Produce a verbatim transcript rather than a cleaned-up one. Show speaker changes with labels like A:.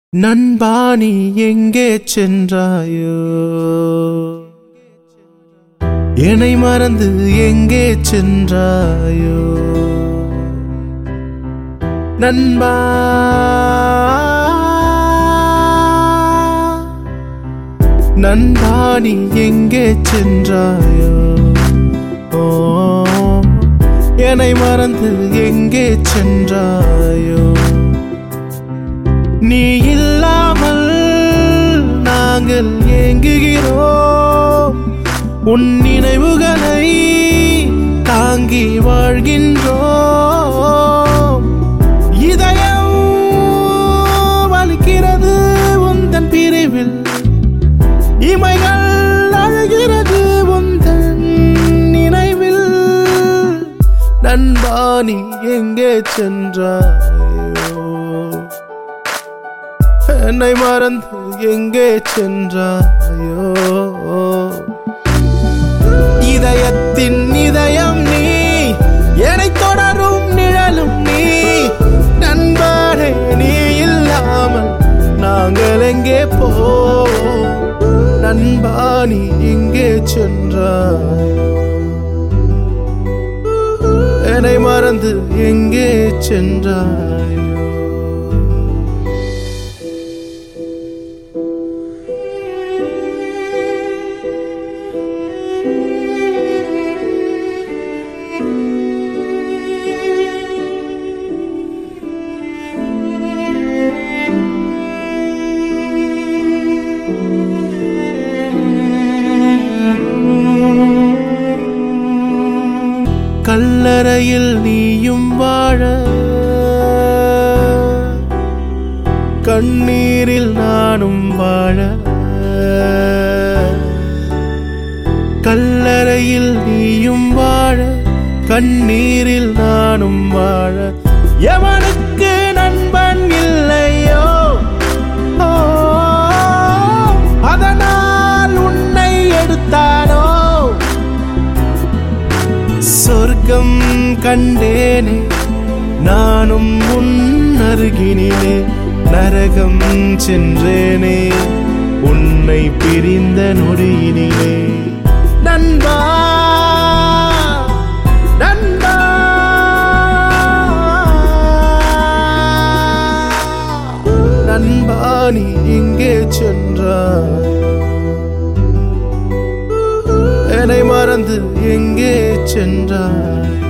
A: நண்பா நீ எங்கே சென்றாயோ? என்னை மறந்து எங்கே சென்றாயோ? நண்பா நண்பா நீ எங்கே சென்றாயோ? ஓ என்னை மறந்து எங்கே சென்றாயோ? நீ இல்லாமல் நாங்கள் ஏங்குகிறோம், உன் நினைவுகளை தாங்கி வாழ்கின்றோம். இதயம் வலிக்கிறது உந்தன் பிரிவில், இமைகள் அழுகிறது உந்தன் நினைவில். நண்பா நீ எங்கே சென்றாயோ? என்னை மறந்து எங்கே சென்றாயோ? இதயத்தின் இதயம் நீ, என்னை தொடரும் நிழலும் நீ. நண்பனே நீ இல்லாமல் நாங்கள் எங்கே போவோம்? நண்பா நீ எங்கே சென்றாயோ? என்னை மறந்து எங்கே சென்றாயோ? கல்லறையில் நீயும் வாழ, கண்ணீரில் நானும் வாழ. கல்லறையில் நீயும் வாழ, கண்ணீரில் நானும் வாழ. எவனுக்கு நண்பன் இல்லையோ, அதனால் உன்னை எடுத்தானோ? சொர்க்கம் கண்டேனே நானும் உன் அருகினிலே, நரகம் சென்றேனே உன்னை பிரிந்த நொடியினிலே. நண்பா நண்பா நண்பா நீ எங்கே சென்றாய்? என்னை மறந்து எங்கே சென்றாய்?